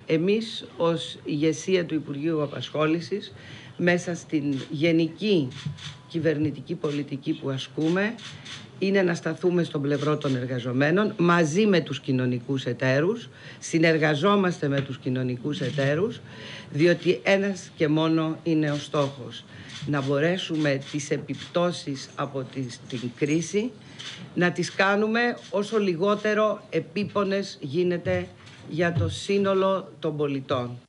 Εμείς ως ηγεσία του Υπουργείου Απασχόλησης, μέσα στην γενική κυβερνητική πολιτική που ασκούμε, είναι να σταθούμε στον πλευρό των εργαζομένων μαζί με τους κοινωνικούς εταίρους. Συνεργαζόμαστε με τους κοινωνικούς εταίρους, διότι ένας και μόνο είναι ο στόχος. Να μπορέσουμε τις επιπτώσεις από την κρίση να τις κάνουμε όσο λιγότερο επίπονες γίνεται για το σύνολο των πολιτών.